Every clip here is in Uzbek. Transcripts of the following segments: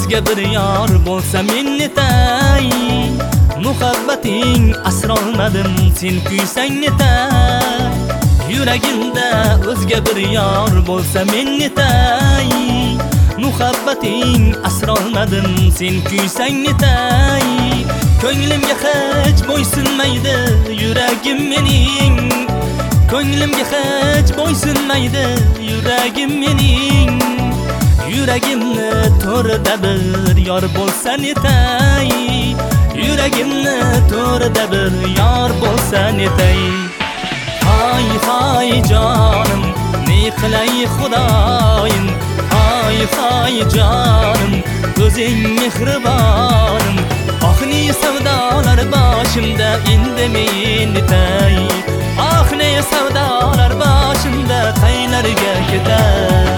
o'zga bir yor bo'lsa men netay. Muhabbating asrolmadim sen kuysang netay. Yuragimda o'zga bir yor bo'lsa men netay. Muhabbating asrolmadim sen kuysang netay. Ko'nglimga hech bo'ysunmaydi yuragim mening. Ko'nglimga hech bo'ysunmaydi yuragim mening. Yuragimni to'rida bir yor bo'lsa netay. Yuragimni to'rida bir yor bo'lsa netay. Hay hay jonim ne qilay xudoyim. Hay hay jonim o'zing mehribonim. Oxni savdolar boshimda indameyin netay. Oxni savdolar boshimda qaylarga ketay.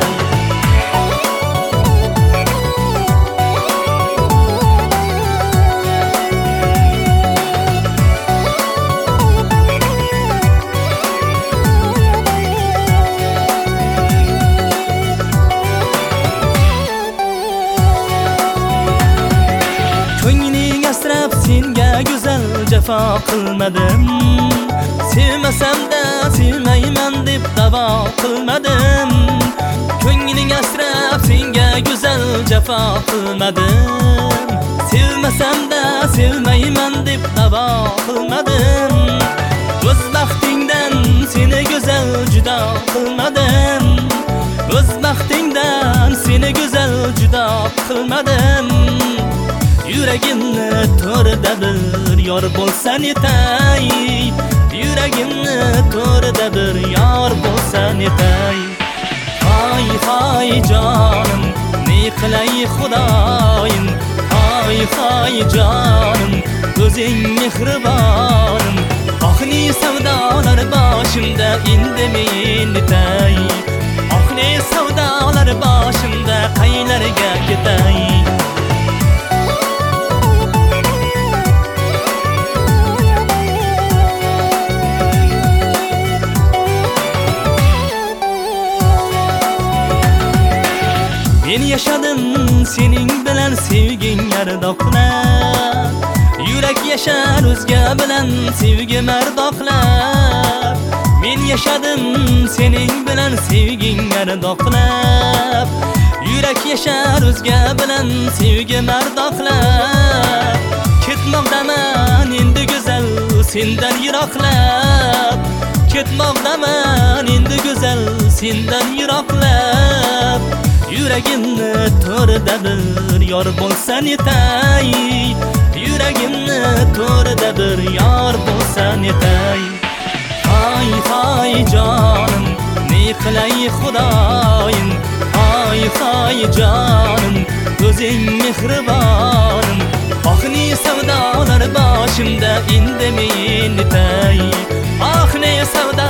Ko'ngling asrab senga go'zal jafo qilmadim. Sevmasam-da sevmayman deb da'vo qilmadim. Ko'ngling asrab senga go'zal jafo qilmadim. Sevmasam-da sevmayman deb da'vo qilmadim. O'z baxtingdan seni go'zal judo qilmadim. O'z baxtingdan seni go'zal judo qilmadim. Yuragimni to'rida bir yor bo'lsa netay. Yuragimni to'rida bir yor bo'lsa netay. Hay hay jonim ne qilay xudoyim. Hay hay jonim o'zing mehribonim. Oxni savdolar boshimda indameyin netay. Oxni savdolar boshimda qaylarga ketay. Men yaşadım sening bilan sevging ardoqlar. Yurak yashar o'zga bilan sevgi mardoqlar. Men yaşadım sening bilan sevging ardoqlar. Yurak yashar o'zga bilan sevgi mardoqlar. Ketmoqdaman endi go'zal sendan yiroqlab. Ketmoqdaman endi go'zal sendan yiroqlab. Yuragimni to'rida bir yor bo'lsa netay. Yuragimni to'rida bir yor bo'lsa netay. Hay hay jonim ne qilay xudoyim. Hay hay jonim o'zing mehribonim. Oxni savdolar boshimda indameyin netay. Oxni savdolar